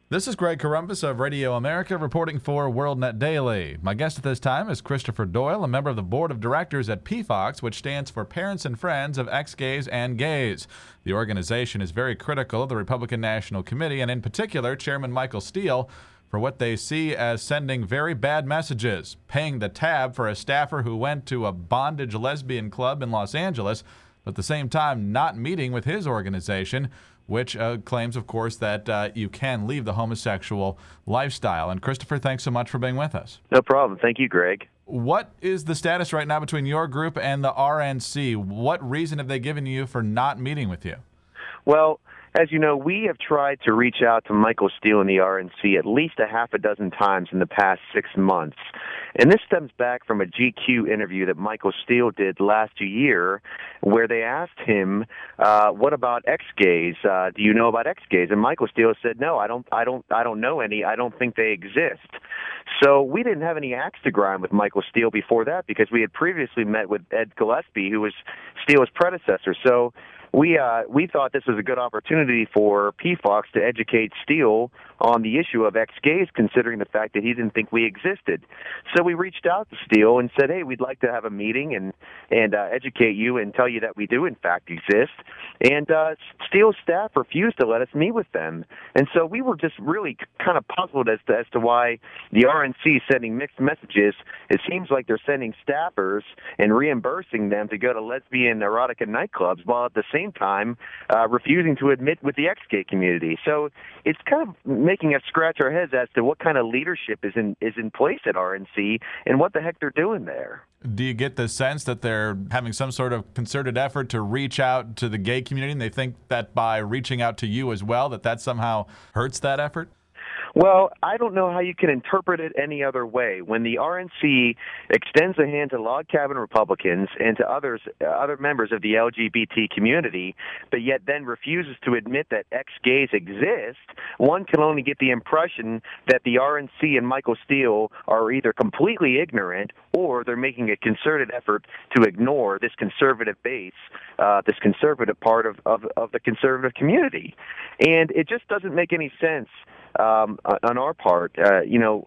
This is Greg Corombos of Radio America reporting for WorldNet Daily. My guest at this time is Christopher Doyle, a member of the board of directors at PFOX, which stands for Parents and Friends of Ex-Gays and Gays. The organization is very critical of the Republican National Committee, and in particular, Chairman Michael Steele, for what they see as sending very bad messages, paying the tab for a staffer who went to a bondage lesbian club in Los Angeles, but at the same time not meeting with his organization, which claims, of course, that you can leave the homosexual lifestyle. And Christopher, thanks so much for being with us. No problem. Thank you, Greg. What is the status right now between your group and the RNC? What reason have they given you for not meeting with you? Well, as you know, we have tried to reach out to Michael Steele and the RNC at least a half a dozen times in the past 6 months. And this stems back from a GQ interview that Michael Steele did last year where they asked him, what about ex-gays? Do you know about ex-gays? And Michael Steele said, no, I don't know any. I don't think they exist. So we didn't have any axe to grind with Michael Steele before that because we had previously met with Ed Gillespie, who was Steele's predecessor. So we thought this was a good opportunity for PFOX to educate Steele on the issue of ex-gays, considering the fact that he didn't think we existed. So we reached out to Steele and said, hey, we'd like to have a meeting and educate you and tell you that we do, in fact, exist. And Steele's staff refused to let us meet with them. And so we were just really kind of puzzled as to why the RNC is sending mixed messages. It seems like they're sending staffers and reimbursing them to go to lesbian erotica nightclubs, while at the same time refusing to admit with the ex-gay community. So it's kind of making us scratch our heads as to what kind of leadership is in place at RNC and what the heck they're doing there. Do you get the sense that they're having some sort of concerted effort to reach out to the gay community, and they think that by reaching out to you as well, that somehow hurts that effort? Well, I don't know how you can interpret it any other way. When the RNC extends a hand to log cabin Republicans and to other members of the LGBT community, but yet then refuses to admit that ex-gays exist, one can only get the impression that the RNC and Michael Steele are either completely ignorant or they're making a concerted effort to ignore this conservative base, this conservative part of the conservative community. And it just doesn't make any sense on our part, and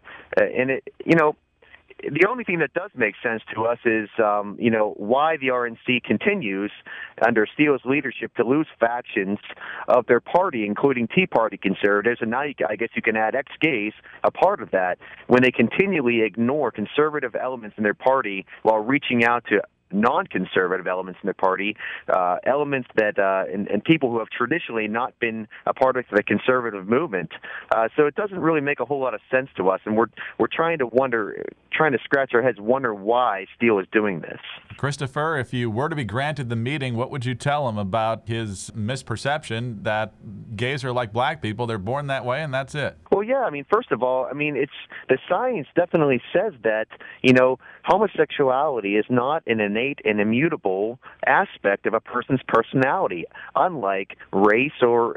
the only thing that does make sense to us is, why the RNC continues under Steele's leadership to lose factions of their party, including Tea Party conservatives, and now I guess you can add ex-gays, a part of that, when they continually ignore conservative elements in their party while reaching out to non-conservative elements in the party, elements that and people who have traditionally not been a part of the conservative movement. So it doesn't really make a whole lot of sense to us, and we're trying to scratch our heads, wonder why Steele is doing this. Christopher, if you were to be granted the meeting, what would you tell him about his misperception that gays are like black people? They're born that way, and that's it. Well, yeah. First of all, it's the science definitely says that homosexuality is not an innate and immutable aspect of a person's personality, unlike race or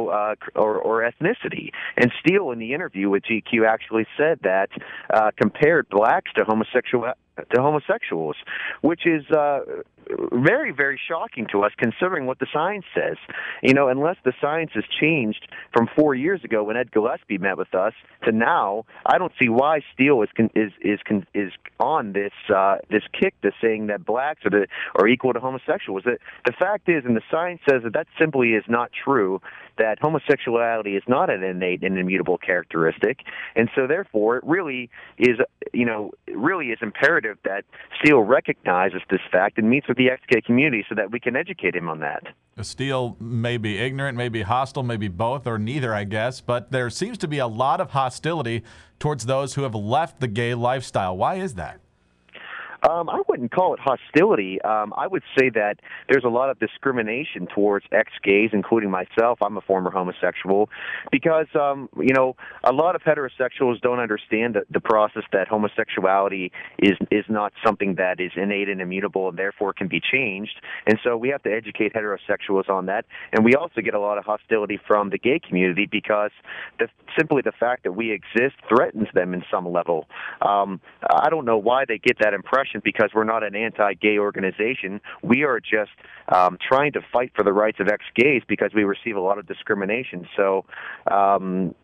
ethnicity. And Steele, in the interview with GQ, actually said that compared blacks to homosexuals, which is very, very shocking to us considering what the science says. Unless the science has changed from 4 years ago when Ed Gillespie met with us to now, I don't see why Steele is on this kick to saying that blacks are equal to homosexuals. The fact is, and the science says that simply is not true, that homosexuality is not an innate and immutable characteristic, and so therefore it really is imperative that Steele recognizes this fact and meets with the ex-gay community so that we can educate him on that. Steele may be ignorant, may be hostile, maybe both or neither, I guess, but there seems to be a lot of hostility towards those who have left the gay lifestyle. Why is that? I wouldn't call it hostility. I would say that there's a lot of discrimination towards ex-gays, including myself. I'm a former homosexual, because a lot of heterosexuals don't understand the process that homosexuality is not something that is innate and immutable and therefore can be changed. And so we have to educate heterosexuals on that. And we also get a lot of hostility from the gay community because simply the fact that we exist threatens them in some level. I don't know why they get that impression, because we're not an anti-gay organization. We are just trying to fight for the rights of ex-gays because we receive a lot of discrimination. So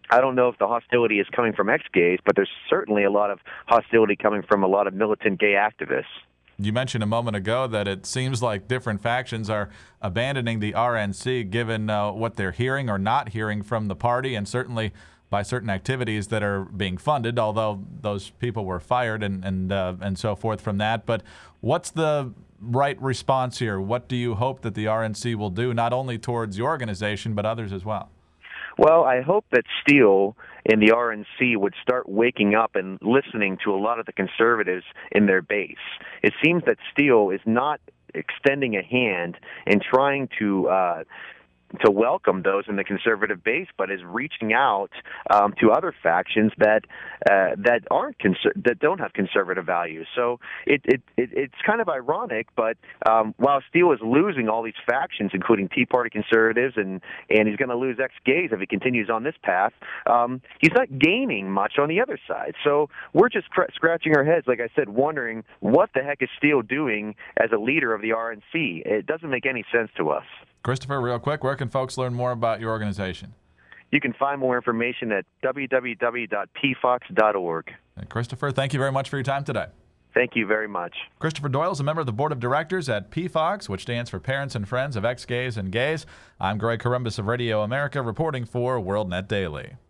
I don't know if the hostility is coming from ex-gays, but there's certainly a lot of hostility coming from a lot of militant gay activists. You mentioned a moment ago that it seems like different factions are abandoning the RNC given what they're hearing or not hearing from the party, and certainly by certain activities that are being funded, although those people were fired and so forth from that. But what's the right response here? What do you hope that the RNC will do, not only towards your organization, but others as well? Well, I hope that Steele and the RNC would start waking up and listening to a lot of the conservatives in their base. It seems that Steele is not extending a hand and trying to welcome those in the conservative base, but is reaching out to other factions that don't have conservative values. So it's kind of ironic, but while Steele is losing all these factions, including Tea Party conservatives, and he's going to lose ex-gays if he continues on this path, he's not gaining much on the other side. So we're just scratching our heads, like I said, wondering what the heck is Steele doing as a leader of the RNC. It doesn't make any sense to us. Christopher, real quick, where can folks learn more about your organization? You can find more information at www.pfox.org. And Christopher, thank you very much for your time today. Thank you very much. Christopher Doyle is a member of the board of directors at PFOX, which stands for Parents and Friends of Ex-Gays and Gays. I'm Greg Corombos of Radio America, reporting for WorldNet Daily.